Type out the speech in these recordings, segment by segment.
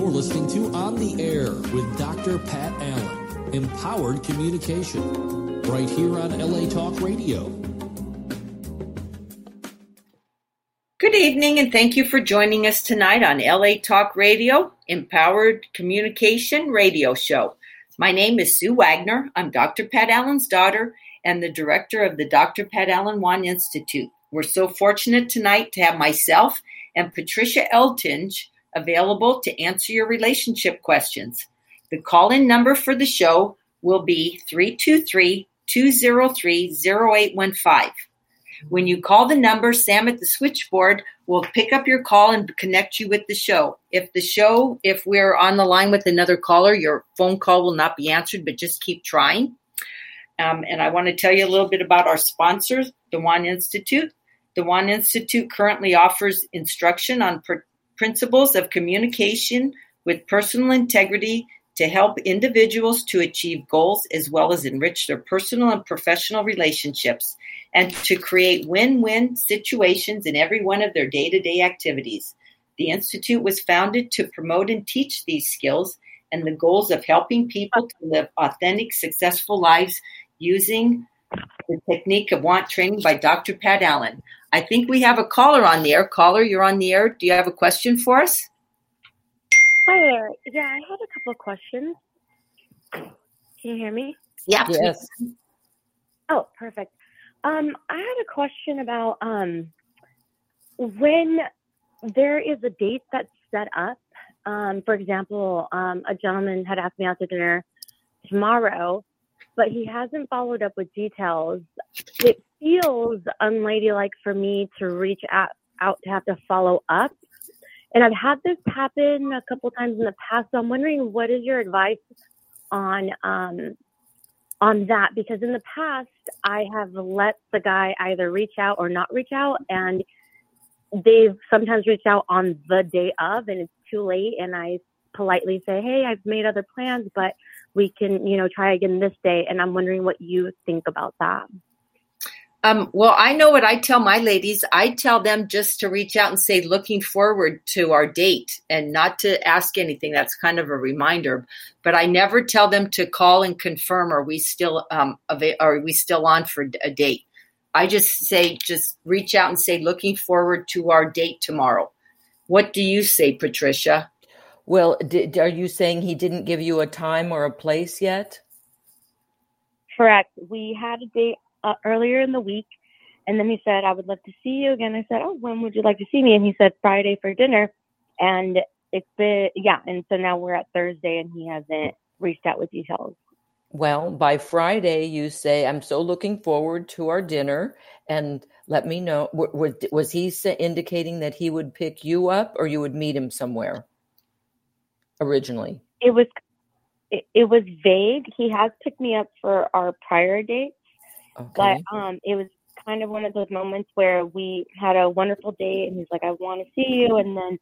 listening to On the Air with Dr. Pat Allen, Empowered Communication, right here on LA Talk Radio. Good evening, and thank you for joining us tonight on LA Talk Radio, Empowered Communication Radio Show. My name is Sue Wagner. I'm Dr. Pat Allen's daughter and the director of the Dr. Pat Allen Wan Institute. We're so fortunate tonight to have myself and Patricia Eltinge available to answer your relationship questions. The call-in number for the show will be 323-203-0815. When you call the number, Sam at the switchboard will pick up your call and connect you with the show. If we're on the line with another caller, your phone call will not be answered, but just keep trying. And I want to tell you a little bit about our sponsors, the Wan Institute. The Wan Institute currently offers instruction on principles of communication with personal integrity to help individuals to achieve goals as well as enrich their personal and professional relationships and to create win-win situations in every one of their day-to-day activities. The Institute was founded to promote and teach these skills and the goals of helping people to live authentic, successful lives using the technique of WANT training by Dr. Pat Allen. I think we have a caller on the air. Caller, you're on the air. Do you have a question for us? Hi there. Yeah, I had a couple of questions. Can you hear me? Yeah. Yes. Oh, perfect. I had a question about when there is a date that's set up. For example, a gentleman had asked me out to dinner tomorrow, but he hasn't followed up with details. It feels unladylike for me to reach out to have to follow up. And I've had this happen a couple times in the past. So I'm wondering, what is your advice on that? Because in the past, I have let the guy either reach out or not reach out, and they've sometimes reached out on the day of, and it's too late. And I politely say, "Hey, I've made other plans, but we can, try again this day." And I'm wondering what you think about that. Well, I know what I tell my ladies. I tell them just to reach out and say, looking forward to our date, and not to ask anything. That's kind of a reminder. But I never tell them to call and confirm, are we still on for a date? I just reach out and say, looking forward to our date tomorrow. What do you say, Patricia? Well, are you saying he didn't give you a time or a place yet? Correct. We had a date earlier in the week, and then he said, "I would love to see you again." I said, "Oh, when would you like to see me?" And he said, "Friday for dinner." And it's been, and so now we're at Thursday, and he hasn't reached out with details. Well, by Friday, you say, "I'm so looking forward to our dinner," and let me know. Was he indicating that he would pick you up, or you would meet him somewhere originally? It was vague. He has picked me up for our prior date. Okay. But it was kind of one of those moments where we had a wonderful date, and he's like, "I want to see you." And then,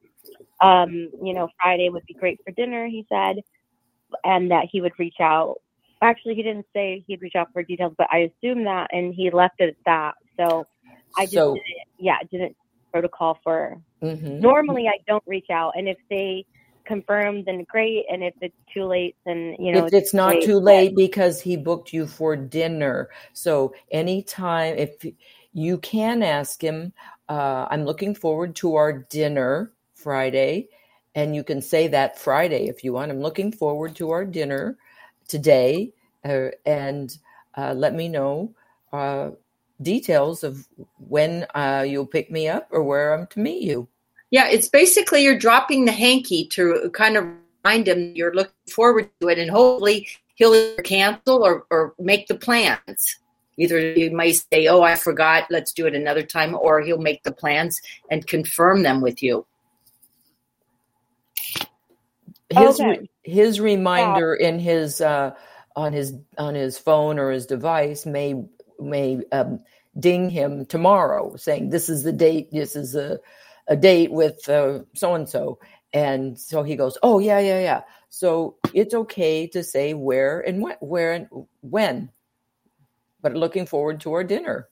Friday would be great for dinner, he said, and that he would reach out. Actually, he didn't say he'd reach out for details, but I assumed that, and he left it at that. So I just didn't protocol for. Mm-hmm. Normally, I don't reach out, and if they confirm, then great, and if it's too late, then it's not too late because he booked you for dinner. So anytime, if you can ask him, "I'm looking forward to our dinner Friday," and you can say that Friday if you want. "I'm looking forward to our dinner today, and let me know details of when you'll pick me up or where I'm to meet you." Yeah, it's basically you're dropping the hanky to kind of remind him you're looking forward to it, and hopefully he'll either cancel or make the plans. Either you may say, "Oh, I forgot, let's do it another time," or he'll make the plans and confirm them with you. His reminder in his on his phone or his device may ding him tomorrow saying, "This is the date. This is a date with so-and-so." And so he goes, "Oh, yeah. So it's okay to say where and when, but looking forward to our dinner.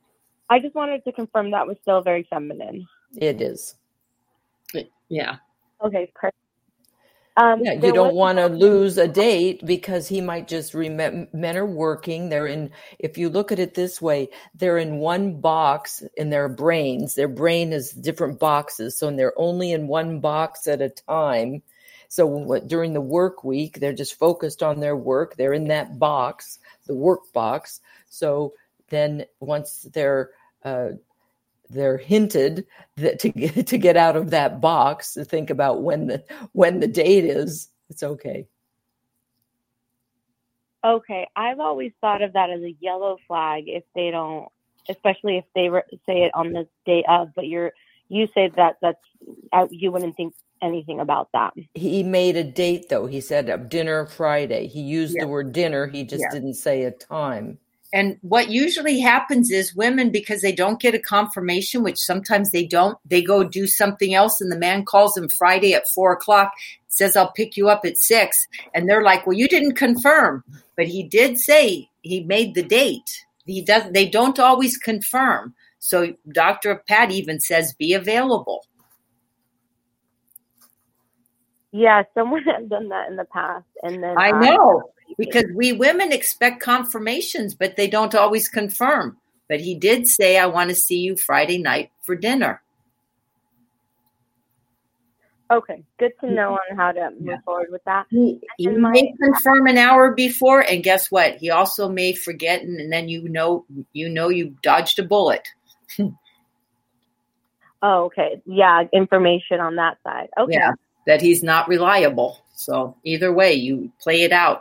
I just wanted to confirm that was still very feminine. It is. Yeah. Okay, perfect. Yeah, you There don't was want to lose a date because he might just remember. Men are working. They're in, if you look at it this way, they're in one box in their brains. Their brain is different boxes. So they're only in one box at a time. So during the work week, they're just focused on their work. They're in that box, the work box. So then once they're hinted that to get out of that box, to think about when the date is, it's okay. Okay, I've always thought of that as a yellow flag if they don't, especially if they say it on the day of. But you say that's you wouldn't think anything about that. He made a date though. He said dinner Friday. He used the word dinner. He just didn't say a time. And what usually happens is women, because they don't get a confirmation, which sometimes they don't, they go do something else. And the man calls them Friday at 4:00, says, I'll pick you up at 6. And they're like, well, you didn't confirm. But he did say he made the date. They don't always confirm. So Dr. Pat even says, be available. Yeah, someone has done that in the past. And then I know. Because we women expect confirmations, but they don't always confirm. But he did say, I want to see you Friday night for dinner. Okay, good to know on how to move forward with that. He may confirm an hour before, and guess what? He also may forget, and then you know you dodged a bullet. Oh, okay. Yeah, information on that side. Okay. Yeah, that he's not reliable. So either way, you play it out.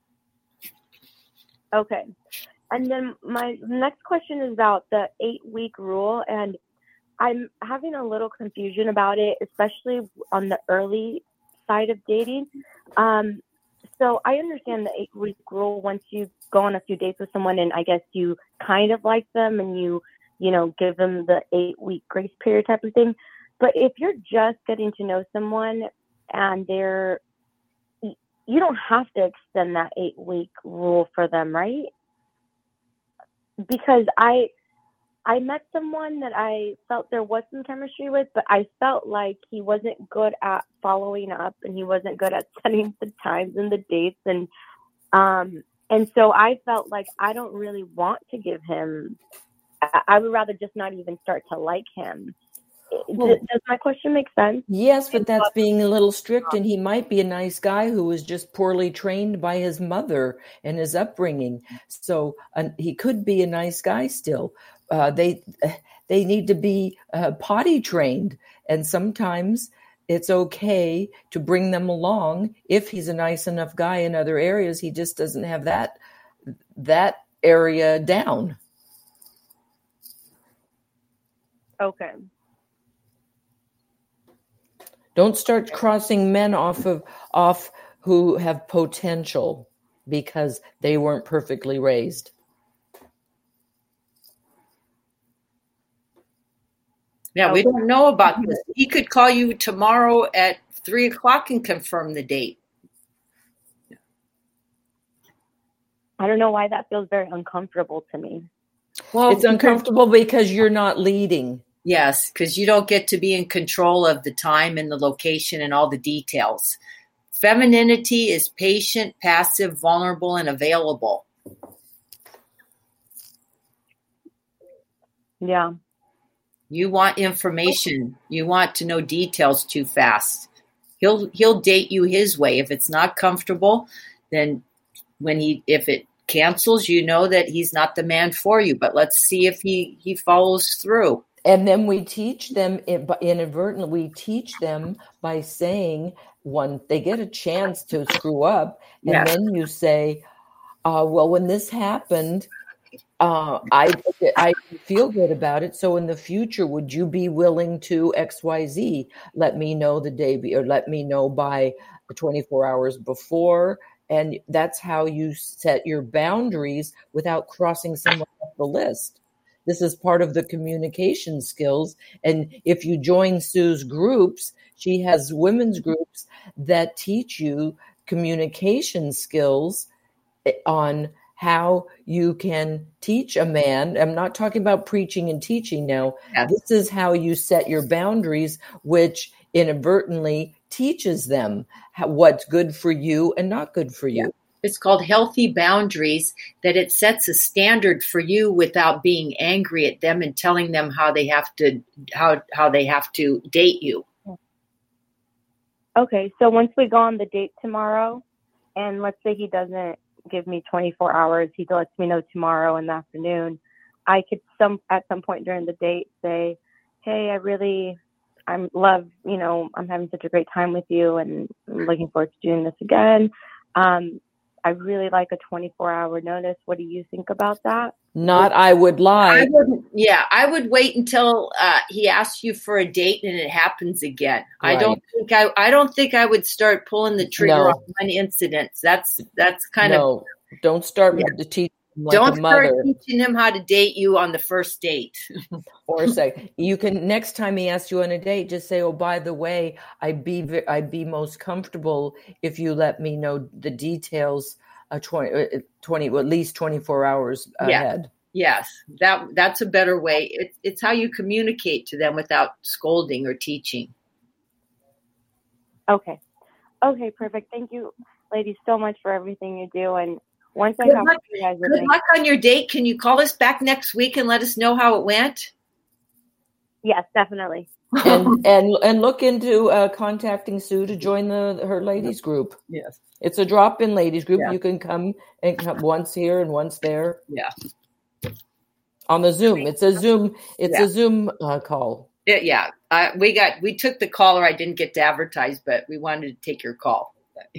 Okay. And then my next question is about the 8-week rule, and I'm having a little confusion about it, especially on the early side of dating. So I understand the 8-week rule once you go on a few dates with someone and I guess you kind of like them and you give them the 8-week grace period type of thing. But if you're just getting to know someone and you don't have to extend that 8-week rule for them, right? Because I met someone that I felt there was some chemistry with, but I felt like he wasn't good at following up and he wasn't good at setting the times and the dates. And so I felt like I don't really want to give him, I would rather just not even start to like him. Does my question make sense? Yes, but that's being a little strict, and he might be a nice guy who was just poorly trained by his mother and his upbringing. So he could be a nice guy still. They need to be potty trained, and sometimes it's okay to bring them along if he's a nice enough guy in other areas. He just doesn't have that area down. Okay. Don't start crossing men off who have potential because they weren't perfectly raised. Yeah, we don't know about this. He could call you tomorrow at 3:00 and confirm the date. I don't know why that feels very uncomfortable to me. Well, it's uncomfortable because you're not leading. Yes, because you don't get to be in control of the time and the location and all the details. Femininity is patient, passive, vulnerable, and available. Yeah. You want information. You want to know details too fast. He'll date you his way. If it's not comfortable, then if it cancels, you know that he's not the man for you. But let's see if he follows through. And then we teach them inadvertently. We teach them by saying when they get a chance to screw up, and then you say, "Well, when this happened, I feel good about it. So in the future, would you be willing to XYZ? Let me know the day, or let me know by 24 hours before." And that's how you set your boundaries without crossing someone off the list. This is part of the communication skills. And if you join Sue's groups, she has women's groups that teach you communication skills on how you can teach a man. I'm not talking about preaching and teaching now. Yes. This is how you set your boundaries, which inadvertently teaches them what's good for you and not good for you. It's called healthy boundaries, that it sets a standard for you without being angry at them and telling them how they have to date you. Okay, so once we go on the date tomorrow, and let's say he doesn't give me 24 hours, he lets me know tomorrow in the afternoon, I could at some point during the date say, hey, I'm having such a great time with you, and I'm looking forward to doing this again. I really like a 24-hour notice. What do you think about that? Not I would lie. I would wait until he asks you for a date and it happens again. Right. I don't think I would start pulling the trigger on one incident. That's kind of Don't start with the teaching. Like don't a mother. start teaching him how to date you on the first date. Or say, you can, next time he asks you on a date, just say, oh, by the way, I'd be most comfortable if you let me know the details 20 at least 24 hours ahead. Yes, that's a better way. It's how you communicate to them without scolding or teaching. Okay, perfect. Thank you, ladies, so much for everything you do. And once I talk to you guys, good luck on your date. Can you call us back next week and let us know how it went? Yes, definitely. and look into contacting Sue to join her ladies group. Yes, it's a drop-in ladies group. Yeah. You can come once here and once there. Yeah, on the Zoom. It's a Zoom. A Zoom call. Yeah. We took the caller. I didn't get to advertise, but we wanted to take your call.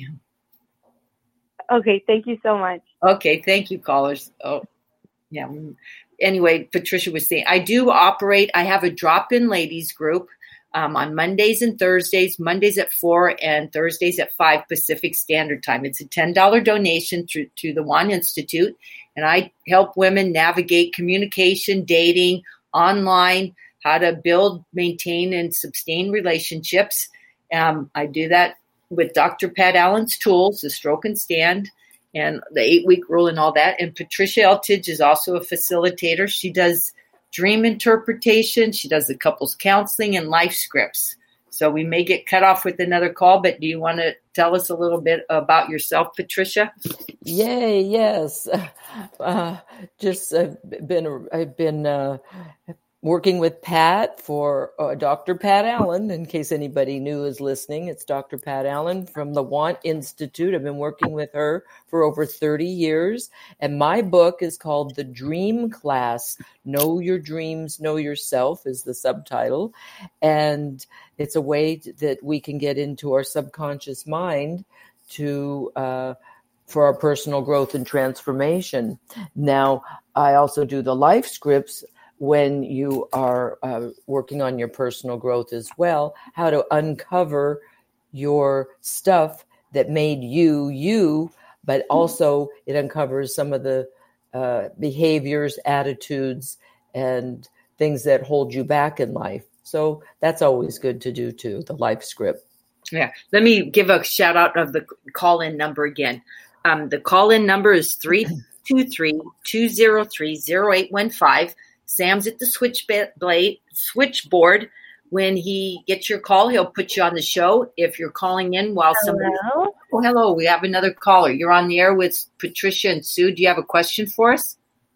Okay, thank you so much. Okay, thank you, callers. Oh, yeah. Anyway, Patricia was saying, I have a drop-in ladies group on Mondays and Thursdays, Mondays at 4 and Thursdays at 5 Pacific Standard Time. It's a $10 donation to the Juan Institute, and I help women navigate communication, dating, online, how to build, maintain, and sustain relationships. I do that with Dr. Pat Allen's tools, the Stroke and Stand, and the 8-week rule and all that. And Patricia Eltidge is also a facilitator. She does dream interpretation. She does the couples counseling and life scripts. So we may get cut off with another call, but do you want to tell us a little bit about yourself, Patricia? Yay, yes. I've been working with Pat for Dr. Pat Allen. In case anybody new is listening, it's Dr. Pat Allen from the Want Institute. I've been working with her for over 30 years. And my book is called The Dream Class. Know Your Dreams, Know Yourself is the subtitle. And it's a way that we can get into our subconscious mind for our personal growth and transformation. Now, I also do the life scripts when you are working on your personal growth as well, how to uncover your stuff that made you, but also it uncovers some of the behaviors, attitudes, and things that hold you back in life. So that's always good to do too, the life script. Yeah. Let me give a shout out of the call-in number again. The call-in number is 323-203-0815. Sam's at the switchboard. When he gets your call, he'll put you on the show. If you're calling in while somebody... Hello. We have another caller. You're on the air with Patricia and Sue. Do you have a question for us?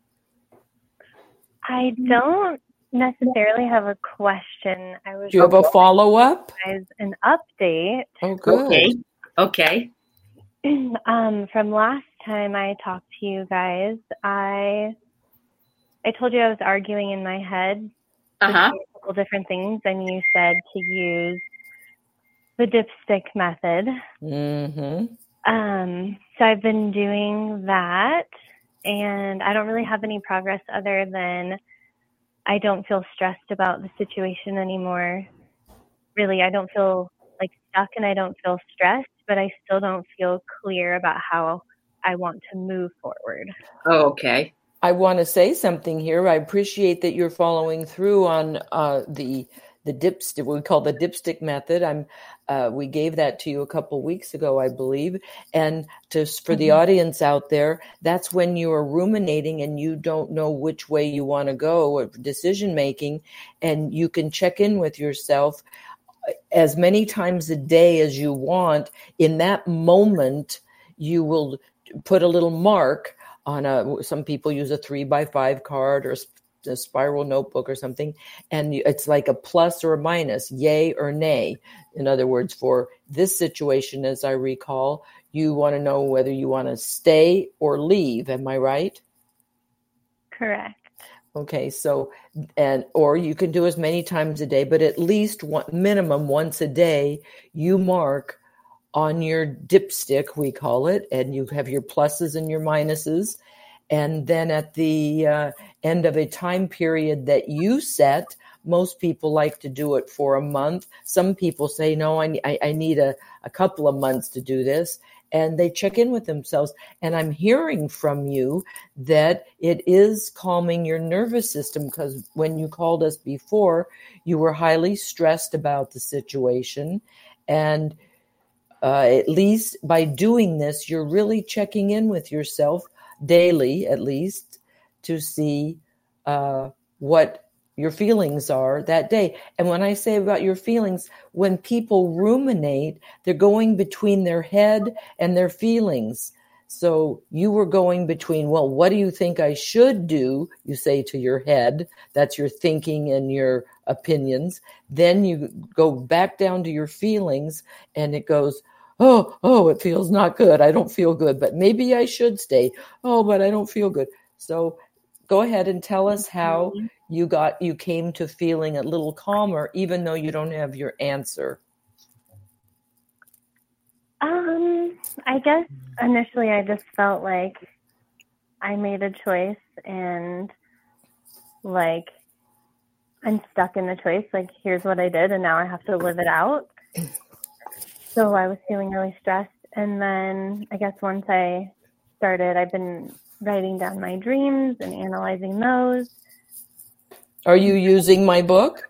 I don't necessarily have a question. Do you have a follow-up? An update. Oh, good. Okay. From last time I talked to you guys, I told you I was arguing in my head a couple different things, and you said to use the dipstick method. Mm-hmm. So I've been doing that, and I don't really have any progress other than I don't feel stressed about the situation anymore. Really, I don't feel like stuck, and I don't feel stressed, but I still don't feel clear about how I want to move forward. Oh, okay. I want to say something here. I appreciate that you're following through on the dipstick. We call the dipstick method. We gave that to you a couple weeks ago, I believe. And for the audience out there, that's when you are ruminating and you don't know which way you want to go, or decision making, and you can check in with yourself. as many times a day as you want. In that moment, you will put a little mark on some people use a 3x5 card or a spiral notebook or something, and it's like a plus or a minus, yay or nay. In other words, for this situation, as I recall, you want to know whether you want to stay or leave. Am I right? Correct. Okay, so, or you can do as many times a day, but at least minimum once a day, you mark on your dipstick, we call it, and you have your pluses and your minuses. And then at the end of a time period that you set, most people like to do it for a month. Some people say, no, I need a couple of months to do this. And they check in with themselves. And I'm hearing from you that it is calming your nervous system, because when you called us before, you were highly stressed about the situation. And at least by doing this, you're really checking in with yourself daily, at least, to see what your feelings are that day. And when I say about your feelings, when people ruminate, they're going between their head and their feelings. So you were going between, well, what do you think I should do? You say to your head, that's your thinking and your opinions. Then you go back down to your feelings, and it goes, oh, it feels not good. I don't feel good, but maybe I should stay. Oh, but I don't feel good. So go ahead and tell us how you came to feeling a little calmer, even though you don't have your answer. I guess initially I just felt like I made a choice, and like I'm stuck in the choice. Like, here's what I did, and now I have to live it out. So I was feeling really stressed. And then I guess once I started, I've been writing down my dreams and analyzing those. Are you using my book?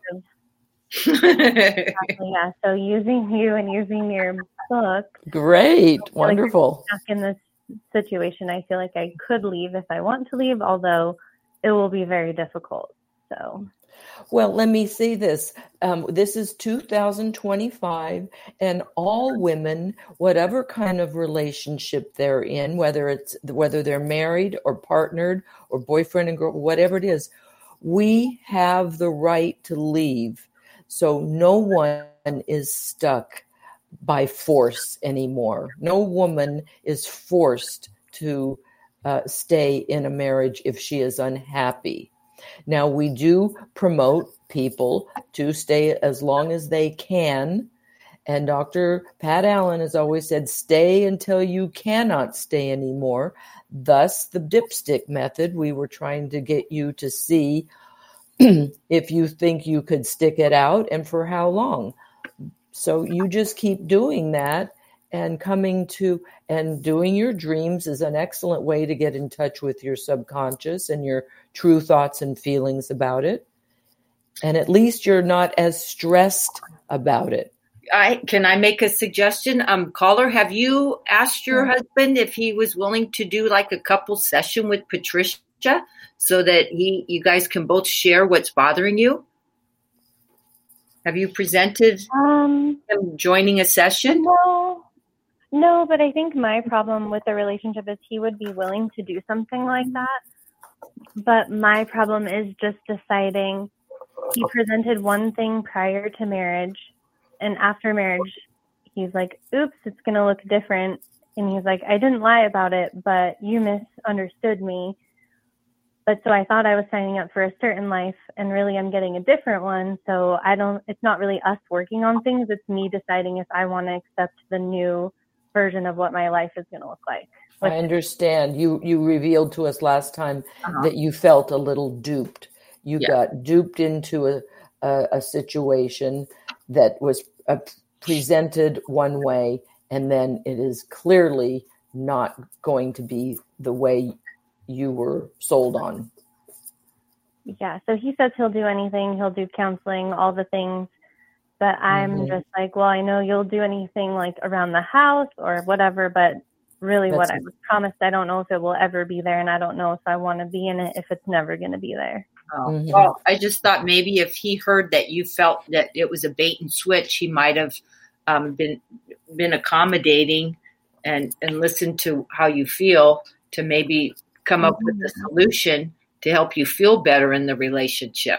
Exactly, yeah. So using you and using your book. Great. Wonderful. Like, stuck in this situation, I feel like I could leave if I want to leave, although it will be very difficult. So. Well, let me say this. This is 2025, and all women, whatever kind of relationship they're in, whether they're married or partnered or boyfriend and girl, whatever it is, we have the right to leave. So no one is stuck by force anymore. No woman is forced to stay in a marriage if she is unhappy. Now, we do promote people to stay as long as they can. And Dr. Pat Allen has always said, stay until you cannot stay anymore. Thus, the dipstick method. We were trying to get you to see if you think you could stick it out and for how long. So you just keep doing that, and doing your dreams is an excellent way to get in touch with your subconscious and your true thoughts and feelings about it. And at least you're not as stressed about it. Can I make a suggestion? Caller, have you asked your husband if he was willing to do like a couple session with Patricia so that you guys can both share what's bothering you? Have you presented him joining a session? No, but I think my problem with the relationship is he would be willing to do something like that. But my problem is just deciding. He presented one thing prior to marriage, and after marriage, he's like, oops, it's going to look different. And he's like, I didn't lie about it, but you misunderstood me. But so I thought I was signing up for a certain life, and really I'm getting a different one. So it's not really us working on things. It's me deciding if I want to accept the new version of what my life is going to look like. I understand. You revealed to us last time that you felt a little duped. You got duped into a situation that was presented one way, and then it is clearly not going to be the way you were sold on. Yeah, so he says he'll do anything. He'll do counseling, all the things. But I'm just like, well, I know you'll do anything like around the house or whatever, but really what I was promised, I don't know if it will ever be there, and I don't know if I want to be in it if it's never going to be there. Oh, well, I just thought maybe if he heard that you felt that it was a bait and switch, he might have been accommodating and listened to how you feel to maybe come up with a solution to help you feel better in the relationship.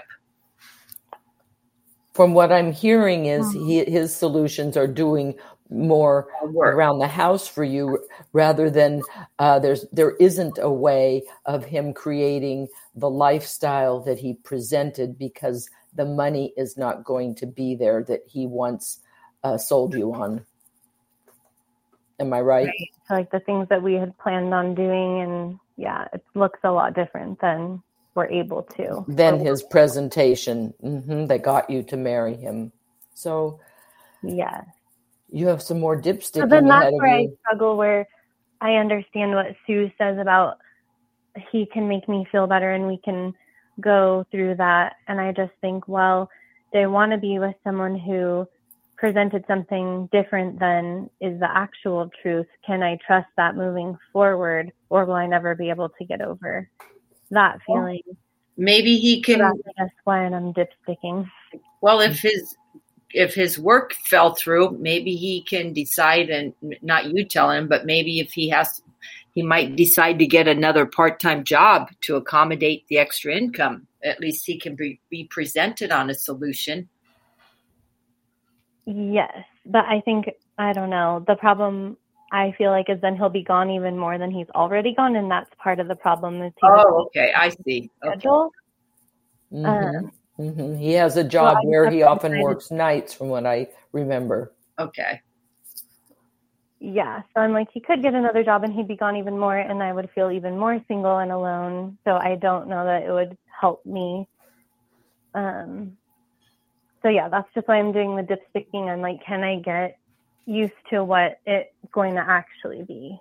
From what I'm hearing is his solutions are doing more around the house for you rather than there isn't a way of him creating the lifestyle that he presented because the money is not going to be there that he once sold you on. Am I right? So like the things that we had planned on doing, and yeah, it looks a lot different than we're able to. Then his presentation that got you to marry him. So yeah, you have some more dipsticking so then ahead that's of where you. I struggle, where I understand what Sue says about he can make me feel better and we can go through that. And I just think, well, they want to be with someone who presented something different than is the actual truth. Can I trust that moving forward, or will I never be able to get over that feeling? Maybe he can. So that's why I'm dipsticking. Well, if his work fell through, maybe he can decide, and not you tell him, but maybe if he might decide to get another part-time job to accommodate the extra income. At least he can be presented on a solution. Yes, but I think, I don't know, the problem I feel like is then he'll be gone even more than he's already gone, and that's part of the problem. Is okay, I see. Schedule. Okay. He has a job where he often works nights, from what I remember. Okay. Yeah, so I'm like, he could get another job and he'd be gone even more, and I would feel even more single and alone. So I don't know that it would help me. So yeah, that's just why I'm doing the dipsticking. I'm like, can I get used to what it's going to actually be?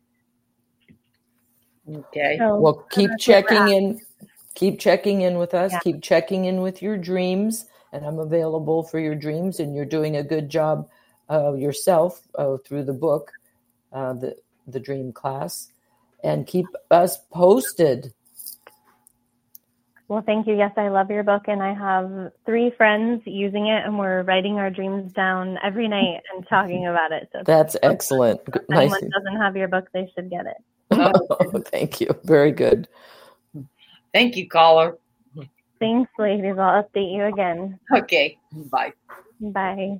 Okay. So, well, keep checking in. Keep checking in with us. Yeah. Keep checking in with your dreams, and I'm available for your dreams. And you're doing a good job yourself through the book, the Dream Class, and keep us posted. Well, thank you. Yes, I love your book, and I have 3 friends using it, and we're writing our dreams down every night and talking about it. So that's excellent. If anyone doesn't have your book, they should get it. Oh, thank you. Very good. Thank you, caller. Thanks, ladies. I'll update you again. Okay. Bye. Bye.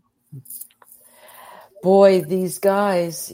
Boy, these guys,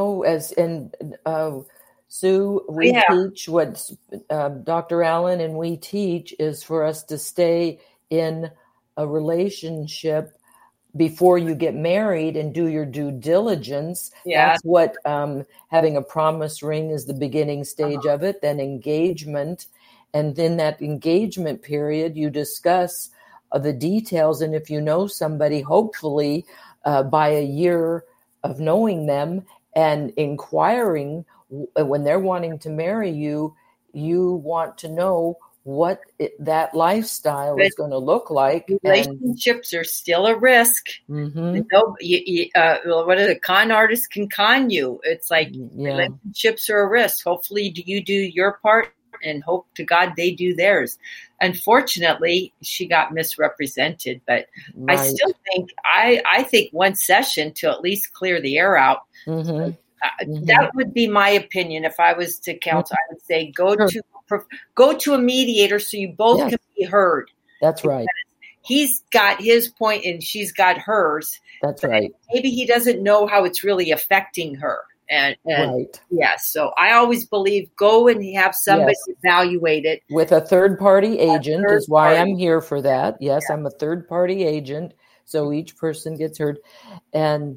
Sue, we teach what Dr. Allen and we teach is for us to stay in a relationship before you get married and do your due diligence. Yeah. That's what having a promise ring is the beginning stage of it, then engagement. And then that engagement period, you discuss the details. And if you know somebody, hopefully by a year of knowing them and inquiring, when they're wanting to marry you, you want to know what that lifestyle is going to look like. Relationships are still a risk. Mm-hmm. What are the con artists can con you? It's like relationships are a risk. Hopefully you do your part and hope to God they do theirs. Unfortunately, she got misrepresented, but right. I still think, I think one session to at least clear the air out. Mm-hmm. That would be my opinion. If I was to counsel, I would say go to a mediator so you both can be heard. That's right. He's got his point and she's got hers. That's right. Maybe he doesn't know how it's really affecting her. And right. Yes. So I always believe go and have somebody evaluate it. With a third-party agent is why I'm here for that. Yes, I'm a third-party agent. So each person gets heard. And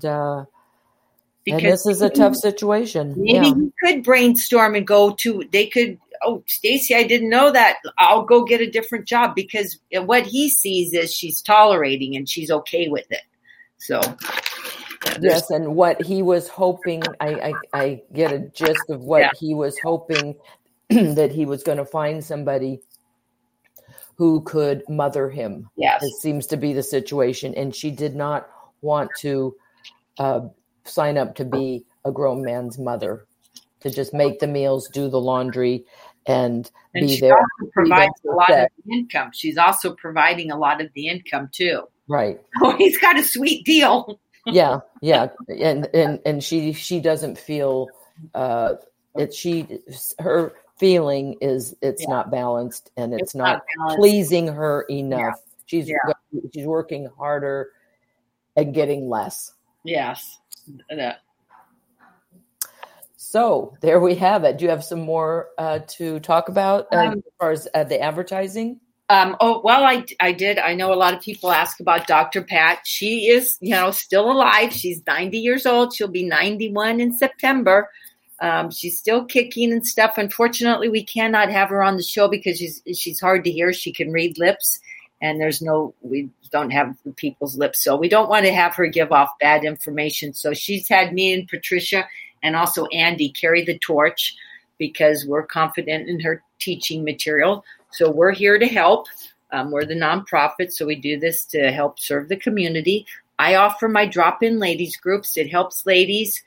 this is a tough situation. Maybe you could brainstorm and Stacy, I didn't know that. I'll go get a different job, because what he sees is she's tolerating and she's okay with it. So, yes. And what he was hoping, I get a gist of what he was hoping, that he was going to find somebody who could mother him. Yes. It seems to be the situation. And she did not want to sign up to be a grown man's mother, to just make the meals, do the laundry, and And be she there. also provides a lot of Set. the income. She's also providing a lot of the income too. Right. Oh, he's got a sweet deal. Yeah. And she doesn't feel her feeling is it's not balanced, and it's not balanced. pleasing her enough. Yeah. She's working harder and getting less. Yes. So there we have it. Do you have some more to talk about as far as the advertising? I did. I know a lot of people ask about Dr. Pat. She is, still alive. She's 90 years old. She'll be 91 in September. She's still kicking and stuff. Unfortunately, we cannot have her on the show because she's hard to hear. She can read lips, and we don't have the people's lips. So we don't want to have her give off bad information. So she's had me and Patricia and also Andy carry the torch because we're confident in her teaching material. So we're here to help. We're the nonprofit, so we do this to help serve the community. I offer my drop-in ladies groups. It helps ladies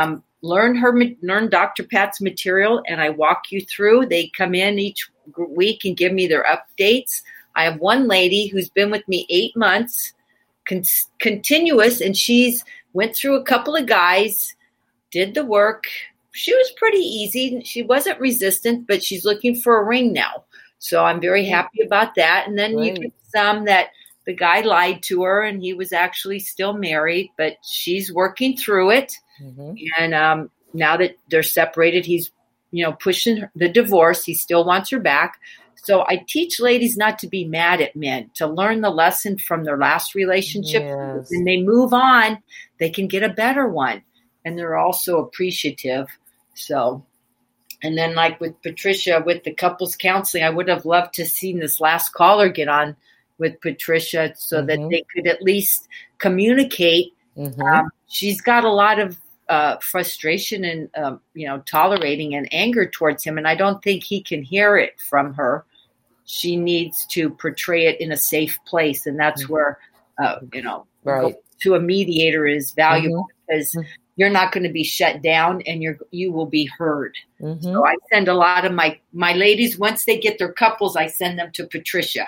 learn Dr. Pat's material, and I walk you through. They come in each week and give me their updates. I have one lady who's been with me 8 months, continuous, and she's went through a couple of guys, did the work. She was pretty easy. She wasn't resistant, but she's looking for a ring now. So I'm very happy about that. And then you get some that the guy lied to her and he was actually still married, but she's working through it. Mm-hmm. And now that they're separated, he's, pushing the divorce. He still wants her back. So I teach ladies not to be mad at men, to learn the lesson from their last relationship. Yes. When they move on, they can get a better one. And they're also appreciative. So, and then like with Patricia, with the couples counseling, I would have loved to seen this last caller get on with Patricia so that they could at least communicate. Mm-hmm. She's got a lot of frustration and, tolerating and anger towards him. And I don't think he can hear it from her. She needs to portray it in a safe place. And that's where, right. To a mediator is valuable because you're not going to be shut down and you will be heard. Mm-hmm. So I send a lot of my ladies, once they get their couples, I send them to Patricia.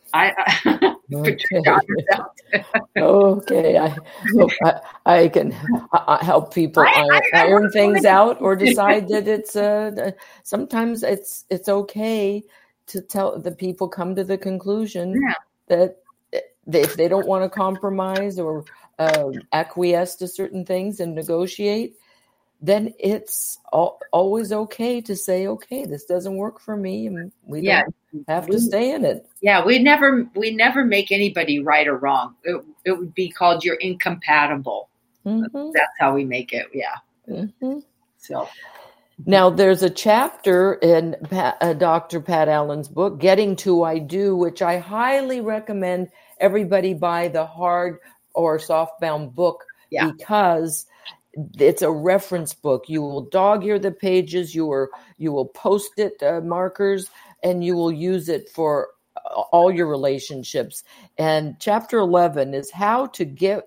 Patricia okay. I can help people iron things out or decide that it's sometimes it's okay to tell the people come to the conclusion that if they don't want to compromise or acquiesce to certain things and negotiate, then it's always okay to say, okay, this doesn't work for me, and we don't have to stay in it. Yeah, we never make anybody right or wrong. It would be called you're incompatible. Mm-hmm. That's how we make it. Yeah. Mm-hmm. So now there's a chapter in Dr. Pat Allen's book, Getting to I Do, which I highly recommend everybody buy the hard or softbound book because it's a reference book. You will dog-ear the pages, you will post-it markers, and you will use it for all your relationships. And chapter 11 is how to get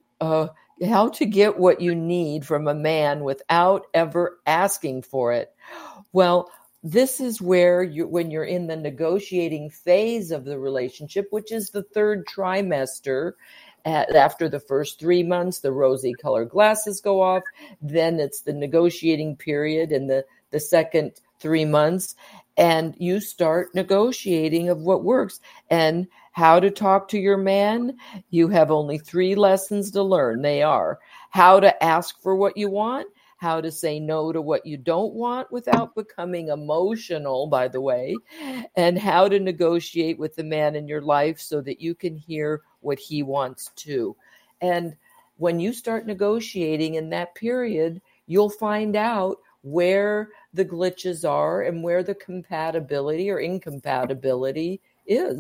what you need from a man without ever asking for it. Well, this is where when you're in the negotiating phase of the relationship, which is the third trimester. After the first 3 months, the rosy colored glasses go off. Then it's the negotiating period in the second 3 months. And you start negotiating of what works and how to talk to your man. You have only 3 lessons to learn. They are how to ask for what you want, how to say no to what you don't want without becoming emotional, by the way, and how to negotiate with the man in your life so that you can hear what he wants too. And when you start negotiating in that period, you'll find out where the glitches are and where the compatibility or incompatibility is.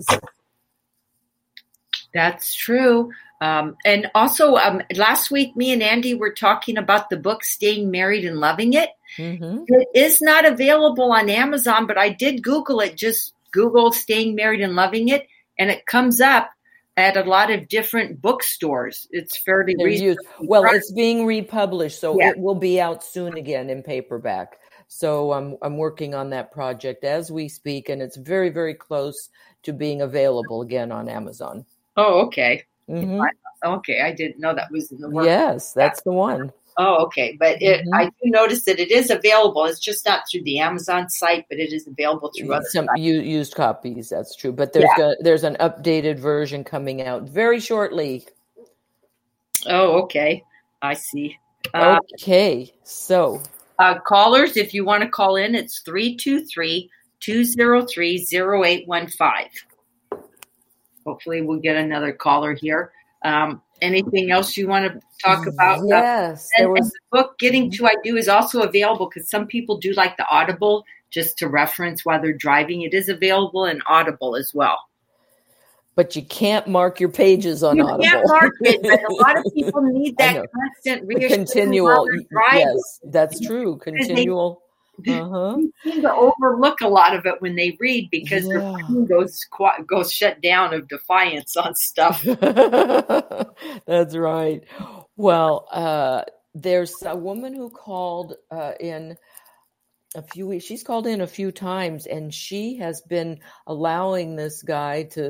That's true. And also last week, me and Andy were talking about the book, Staying Married and Loving It. Mm-hmm. It is not available on Amazon, but I did Google it, just Google Staying Married and Loving It. And it comes up at a lot of different bookstores. It's fairly recent. Well, it's being republished, so it will be out soon again in paperback. So I'm working on that project as we speak, and it's very, very close to being available again on Amazon. Oh, okay. Mm-hmm. Okay, I didn't know that was in the works. Yes, that's the one. Oh, okay. But I do notice that it is available. It's just not through the Amazon site, but it is available through other Some sites. used copies. That's true. But there's an updated version coming out very shortly. Oh, okay. I see. Okay, so callers, if you want to call in, it's 323-203-0815. Hopefully we'll get another caller here. Anything else you want to talk about? Yes. And the book, Getting to I Do, is also available because some people do like the Audible just to reference while they're driving. It is available in Audible as well. But you can't mark your pages on Audible. You can't mark it, but a lot of people need that constant reassurance. Continual. Yes, that's true. Continual. You seem to overlook a lot of it when they read because their brain goes shut down of defiance on stuff. That's right. Well, there's a woman who called in a few weeks. She's called in a few times, and she has been allowing this guy to,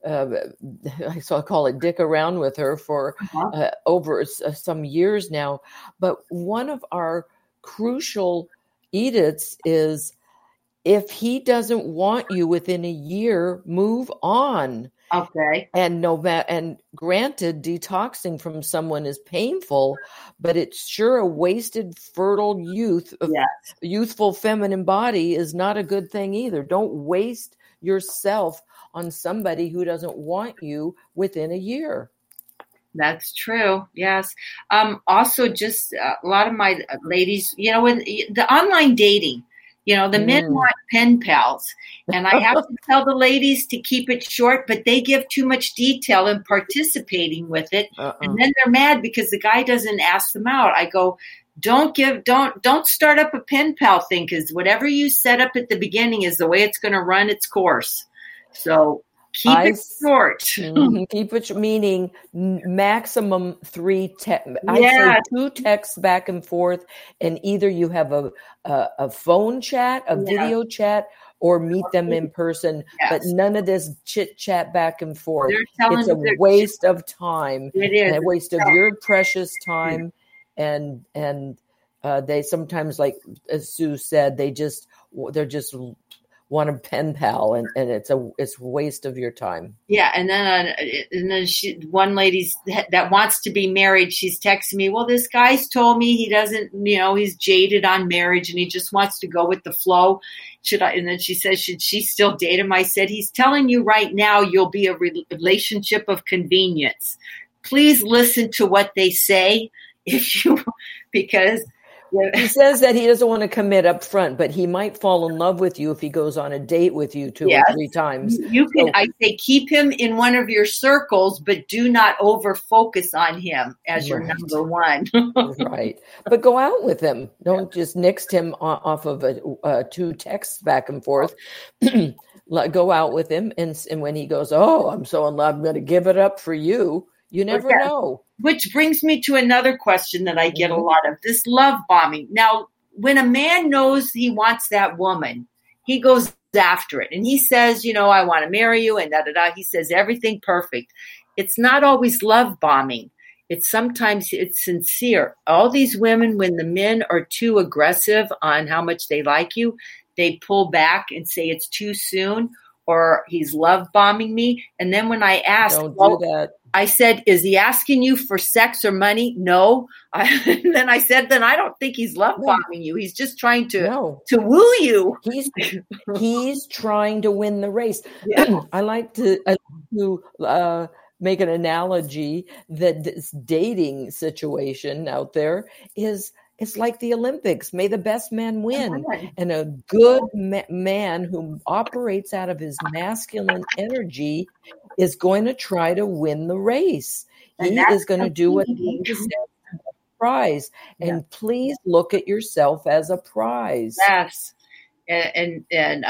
so I call it dick around with her for over some years now. But one of our crucial edicts is if he doesn't want you within a year, move on. Okay. And granted, detoxing from someone is painful, but it's sure a wasted, fertile youthful feminine body is not a good thing either. Don't waste yourself on somebody who doesn't want you within a year. That's true. Yes. Also, just a lot of my ladies, when the online dating, the men want pen pals, and I have to tell the ladies to keep it short, but they give too much detail in participating with it. And then they're mad because the guy doesn't ask them out. I go, don't start up a pen pal thing, because whatever you set up at the beginning is the way it's going to run its course. So keep it short. Keep it, meaning maximum 3 texts. I say 2 texts back and forth, and either you have a phone chat, a video chat, or meet them in person. But none of this chit chat back and forth. It's a waste of time. It is a waste of your precious time. And they sometimes, like as Sue said, they're just want a pen pal, and it's a waste of your time. Yeah, and then one lady that wants to be married, she's texting me, well, this guy's told me he doesn't, he's jaded on marriage and he just wants to go with the flow. Should I? And then she says, should she still date him? I said, he's telling you right now you'll be a relationship of convenience. Please listen to what they say because he says that he doesn't want to commit up front, but he might fall in love with you if he goes on a date with you 2 or 3 times. I say keep him in one of your circles, but do not over focus on him as your number one. Right. But go out with him. Don't just next him off of 2 texts back and forth. Go out with him. And when he goes, oh, I'm so in love, I'm going to give it up for you. You never know. Which brings me to another question that I get a lot of, this love bombing. Now, when a man knows he wants that woman, he goes after it. And he says, I want to marry you and da-da-da. He says everything perfect. It's not always love bombing. Sometimes it's sincere. All these women, when the men are too aggressive on how much they like you, they pull back and say it's too soon, or he's love bombing me. And then when I ask, don't do that. I said, is he asking you for sex or money? No. Then I said, then I don't think he's love bombing you. He's just trying to woo you. He's trying to win the race. Yeah. I like to make an analogy that this dating situation out there it's like the Olympics. May the best man win. And a good man who operates out of his masculine energy is going to try to win the race. He is going to do what he says to the prize. And please look at yourself as a prize. Yes. And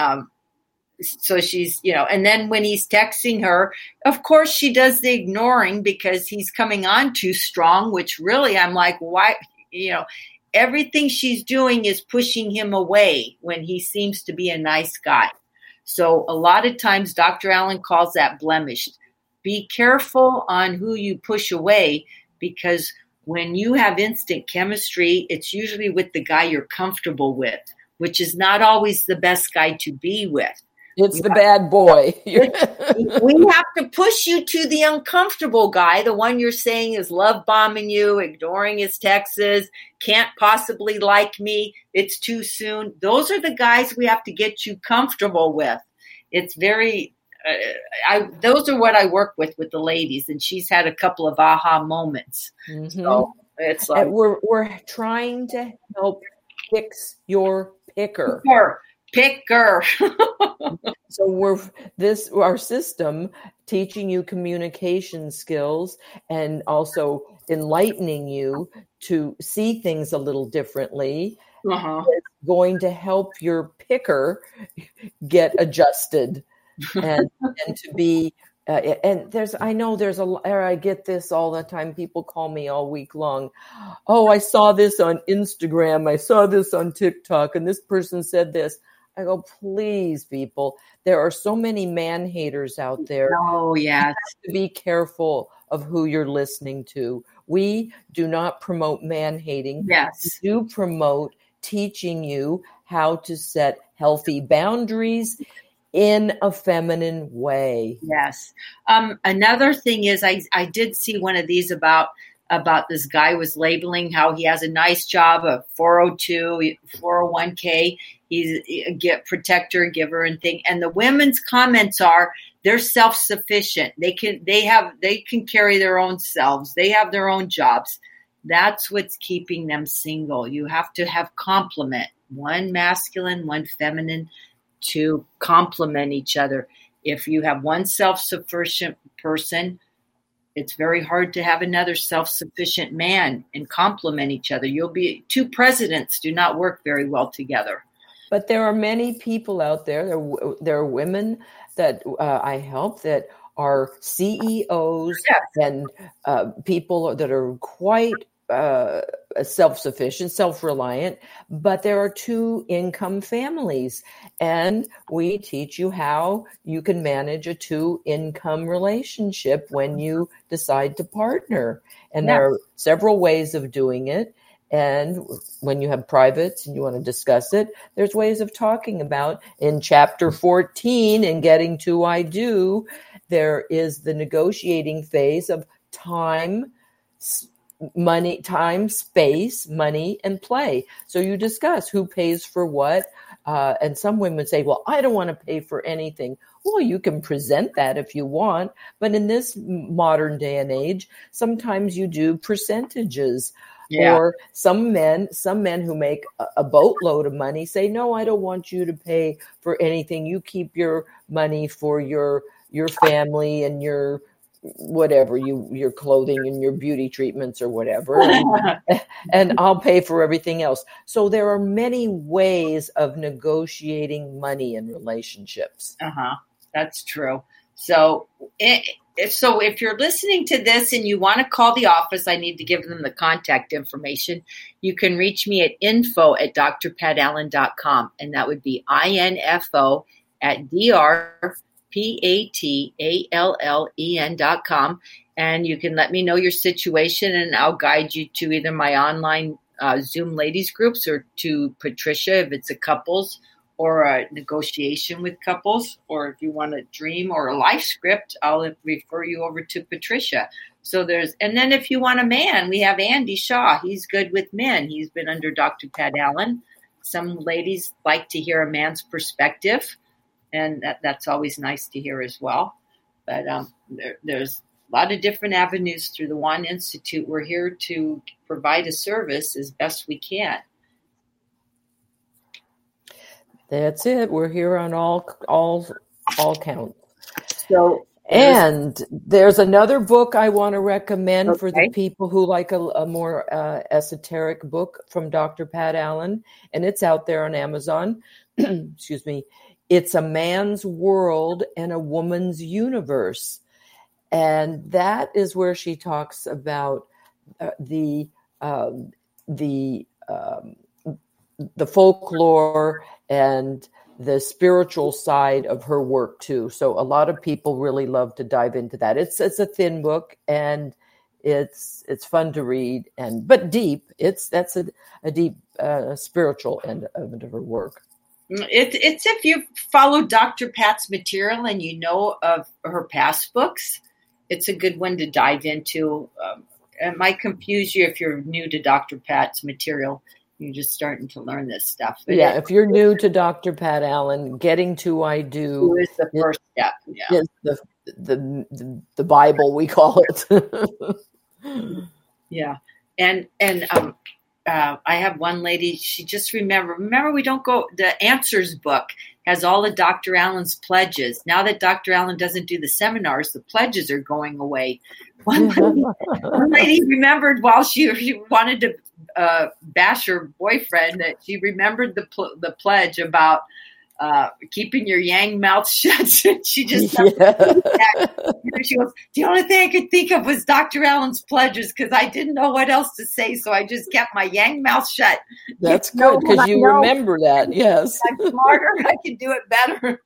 so she's, and then when he's texting her, of course she does the ignoring because he's coming on too strong, which really I'm like, why, everything she's doing is pushing him away when he seems to be a nice guy. So a lot of times Dr. Allen calls that blemished. Be careful on who you push away, because when you have instant chemistry, it's usually with the guy you're comfortable with, which is not always the best guy to be with. It's the bad boy. We have to push you to the uncomfortable guy, the one you're saying is love bombing you, ignoring his texts, can't possibly like me, it's too soon. Those are the guys we have to get you comfortable with. It's very, those are what I work with the ladies, and she's had a couple of aha moments. Mm-hmm. So it's like we're trying to help fix your picker. Picker. So our system teaching you communication skills and also enlightening you to see things a little differently is going to help your picker get adjusted and to be and I get this all the time. People call me all week long. Oh, I saw this on Instagram. I saw this on TikTok, and this person said this. I go, please, people, there are so many man haters out there. Oh, yes. You have to be careful of who you're listening to. We do not promote man hating. Yes. We do promote teaching you how to set healthy boundaries in a feminine way. Yes. Another thing is I did see one of these about this guy was labeling how he has a nice job, a 402, 401k. He's a protector, giver, and thing. And the women's comments are they're self-sufficient. They can carry their own selves. They have their own jobs. That's what's keeping them single. You have to have complement, one masculine, one feminine, to complement each other. If you have one self-sufficient person, it's very hard to have another self-sufficient man and complement each other. Two presidents do not work very well together. But there are many people out there. There are women that I help that are CEOs and people that are quite self-sufficient, self-reliant, but there are two-income families, and we teach you how you can manage a two-income relationship when you decide to partner. And there are several ways of doing it. And when you have privates and you want to discuss it, there's ways of talking about. In chapter 14, in Getting to I Do, there is the negotiating phase of time, space, money, and play. So you discuss who pays for what. And some women say, well, I don't want to pay for anything. Well, you can present that if you want. But in this modern day and age, sometimes you do percentages. Yeah. Or some men who make a boatload of money say, no, I don't want you to pay for anything. You keep your money for your family and your whatever, your clothing and your beauty treatments or whatever. And I'll pay for everything else. So there are many ways of negotiating money in relationships. That's true. So if you're listening to this and you want to call the office, I need to give them the contact information. You can reach me at info@drpatallen.com, and that would be info@drpatallen.com. And you can let me know your situation, and I'll guide you to either my online Zoom ladies groups or to Patricia if it's a couples or a negotiation with couples, or if you want a dream or a life script, I'll refer you over to Patricia. And then if you want a man, we have Andy Shaw. He's good with men. He's been under Dr. Pat Allen. Some ladies like to hear a man's perspective, and that's always nice to hear as well. But there's a lot of different avenues through the One Institute. We're here to provide a service as best we can. That's it. We're here on all counts. So, and there's another book I want to recommend for the people who like a more esoteric book from Dr. Pat Allen, and it's out there on Amazon. Excuse me. It's A Man's World and a Woman's Universe, and that is where she talks about the the folklore and the spiritual side of her work too. So a lot of people really love to dive into that. It's a thin book and it's fun to read but deep. That's a deep spiritual end of her work. It's if you follow Dr. Pat's material and you know of her past books, it's a good one to dive into. It might confuse you if you're new to Dr. Pat's material. You're just starting to learn this stuff. But if you're new to Dr. Pat Allen, getting to I Do is the first step. Yeah. Is the Bible, we call it. Yeah. And I have one lady, she just remember we don't go, the Answers book has all of Dr. Allen's pledges. Now that Dr. Allen doesn't do the seminars, the pledges are going away. One lady remembered while she wanted to bash her boyfriend that she remembered the pledge about keeping your yang mouth shut. She just she goes, the only thing I could think of was Dr. Allen's pledges because I didn't know what else to say, so I just kept my yang mouth shut. That's good because you remember that. Yes, I'm smarter. I can do it better.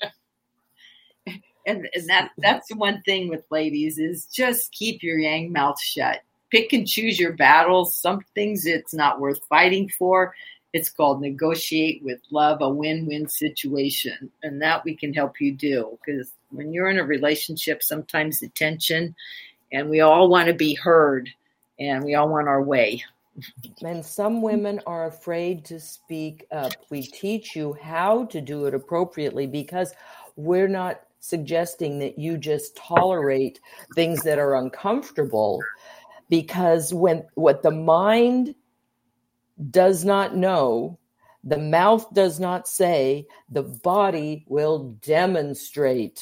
and that's the one thing with ladies is just keep your yang mouth shut. Pick and choose your battles. Some things it's not worth fighting for. It's called negotiate with love, a win-win situation. And that we can help you do. Because when you're in a relationship, sometimes the tension, and we all want to be heard, and we all want our way. And some women are afraid to speak up. We teach you how to do it appropriately because we're not suggesting that you just tolerate things that are uncomfortable. Because what the mind does not know, the mouth does not say, the body will demonstrate.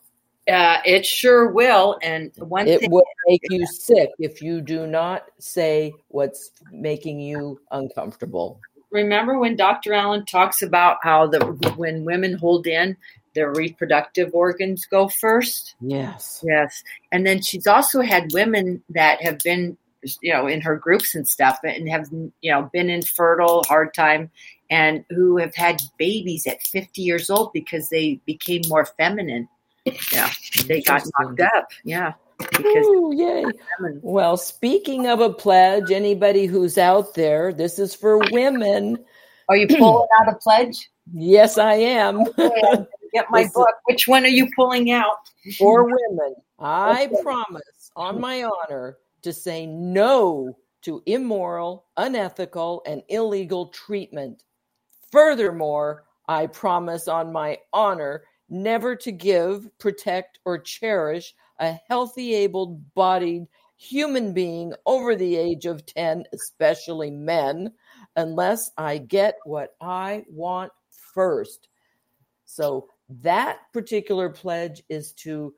It sure will. And it will make you sick if you do not say what's making you uncomfortable. Remember when Dr. Allen talks about how when women hold in, their reproductive organs go first? Yes. And then she's also had women that have been, in her groups and stuff and have, been infertile, hard time, and who have had babies at 50 years old because they became more feminine. Yeah. They got knocked up. Yeah. Ooh, yay. Well, speaking of a pledge, anybody who's out there, this is for women. Are you pulling out a pledge? Yes, I am. Okay, get my book. Which one are you pulling out? For women, I promise on my honor to say no to immoral, unethical, and illegal treatment. Furthermore, I promise on my honor never to give, protect, or cherish a healthy, able-bodied human being over the age of 10, especially men, unless I get what I want first. So that particular pledge is to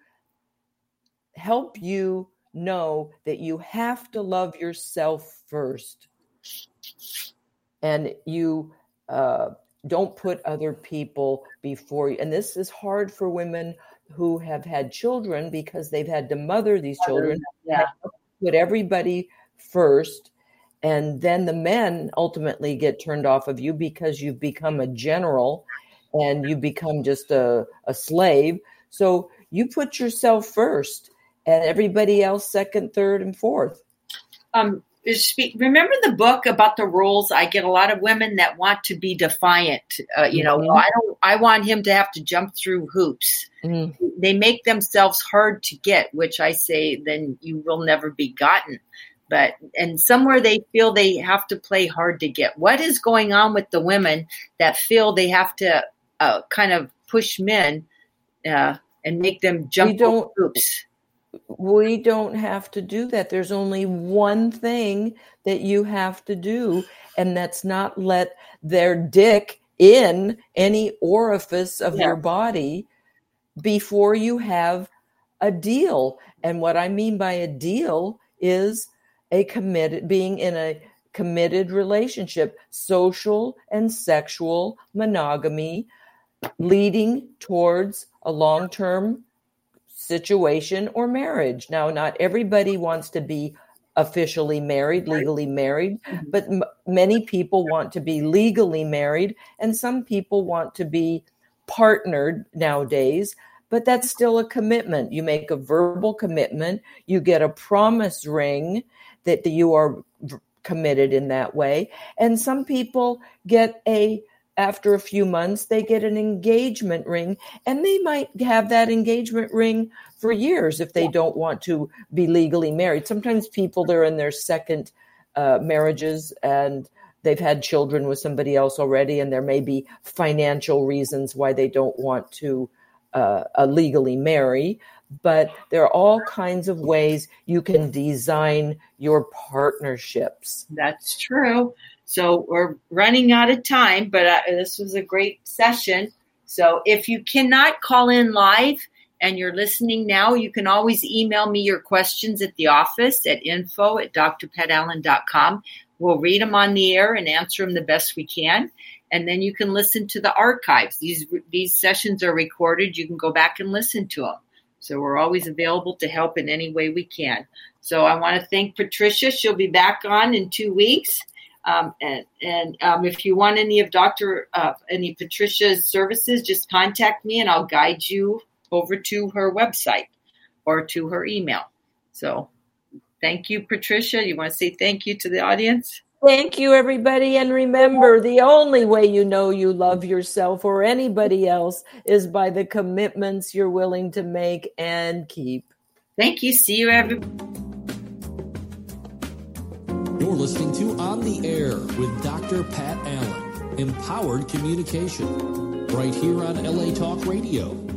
help you know that you have to love yourself first. And you don't put other people before you. And this is hard for women who have had children because they've had to mother these children. Yeah. Put everybody first. And then the men ultimately get turned off of you because you've become a general and you become just a slave. So you put yourself first and everybody else second, third, and fourth. Remember the book about the rules? I get a lot of women that want to be defiant. I want him to have to jump through hoops. Mm-hmm. They make themselves hard to get, which I say, then you will never be gotten. And somewhere they feel they have to play hard to get. What is going on with the women that feel they have to kind of push men and make them jump through hoops? We don't have to do that. There's only one thing that you have to do, and that's not let their dick in any orifice of your body before you have a deal. And what I mean by a deal is being in a committed relationship, social and sexual monogamy, leading towards a long-term situation or marriage. Now, not everybody wants to be officially married, legally married, but many people want to be legally married, and some people want to be partnered nowadays, but that's still a commitment. You make a verbal commitment, you get a promise ring that you are committed in that way, and some people get after a few months, they get an engagement ring, and they might have that engagement ring for years if they don't want to be legally married. Sometimes people, they're in their second marriages and they've had children with somebody else already, and there may be financial reasons why they don't want to legally marry. But there are all kinds of ways you can design your partnerships. That's true. So we're running out of time, but this was a great session. So if you cannot call in live and you're listening now, you can always email me your questions at the office at info@drpatallen.com. We'll read them on the air and answer them the best we can. And then you can listen to the archives. These sessions are recorded. You can go back and listen to them. So we're always available to help in any way we can. So I want to thank Patricia. She'll be back on in 2 weeks. If you want any of any Patricia's services, just contact me and I'll guide you over to her website or to her email. So thank you, Patricia. You want to say thank you to the audience? Thank you, everybody. And remember, the only way you know you love yourself or anybody else is by the commitments you're willing to make and keep. Thank you. See you, everybody. You're listening to On the Air with Dr. Pat Allen, Empowered Communication, right here on LA Talk Radio.